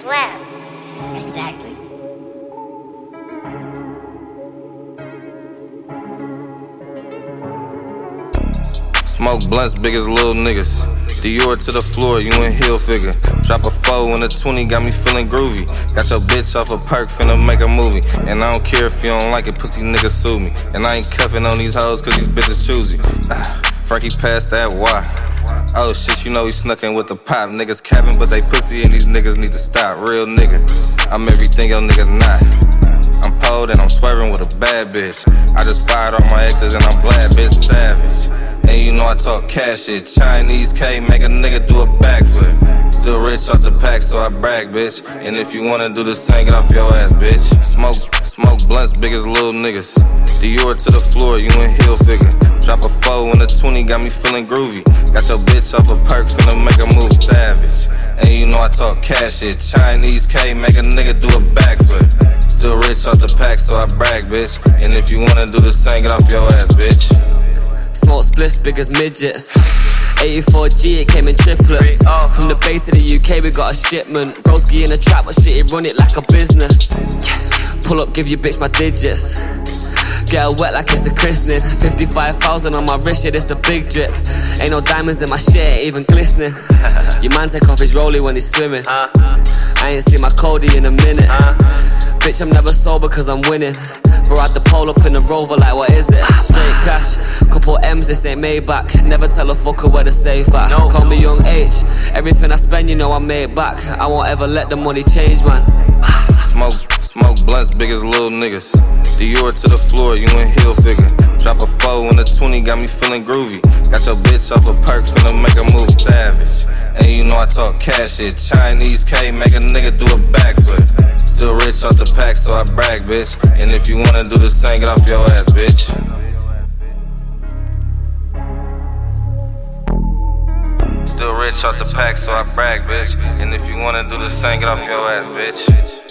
slap. Exactly. Smoke blunts big as little niggas. Dior to the floor, you in heel figure. Drop a 4 and a 20, got me feeling groovy. Got your bitch off a perk, finna make a movie. And I don't care if you don't like it, pussy niggas sue me. And I ain't cuffing on these hoes cause these bitches choosy. Frankie passed that why? Oh shit, you know he snuck in with the pop. Niggas capping, but they pussy and these niggas need to stop. Real nigga, I'm everything your nigga not. I'm pulled and I'm swerving with a bad bitch. I just fired all my exes and I'm glad, bitch, savage. And you know I talk cash shit. Chinese K make a nigga do a backflip. Still rich off the pack, so I brag, bitch. And if you wanna do the same, get off your ass, bitch. Smoke blunts big as little niggas. Dior to the floor, you in heel figure. Drop a 4 and a 20, got me feeling groovy. Got your bitch off a perk, finna make a move, savage. And you know I talk cash shit. Chinese K make a nigga do a backflip. Still rich off the pack, so I brag, bitch. And if you wanna do the same, get off your ass, bitch. Smoke spliffs big as midgets. 84G, it came in triplets. From the Bay to the UK, we got a shipment. Broski in the trap, but shit, he run it like a business. Pull up, give your bitch my digits. Get her wet like it's a christening. 55,000 on my wrist, yeah, it's a big drip. Ain't no diamonds in my shit, ain't even glistening. Your man take off his rollie when he's swimming. I ain't seen my Cody in a minute. Bitch, I'm never sober cause I'm winning. Bro, I had the pole up in the Rover, like what is it? Straight cash, couple M's, this ain't Maybach. Never tell a fucker where the safe at. Call me Young H, everything I spend, you know I made back. I won't ever let the money change, man. Smoke blunts big as little niggas. Dior to the floor, you in heel figure. Drop a 4 and a 20, got me feeling groovy. Got your bitch off a perk, finna make a move, savage. And you know I talk cash shit. Chinese K make a nigga do a backflip. Still rich off the pack, so I brag, bitch. And if you wanna do the same, get off your ass, bitch. Still rich off the pack, so I brag, bitch. And if you wanna do the same, get off your ass, bitch.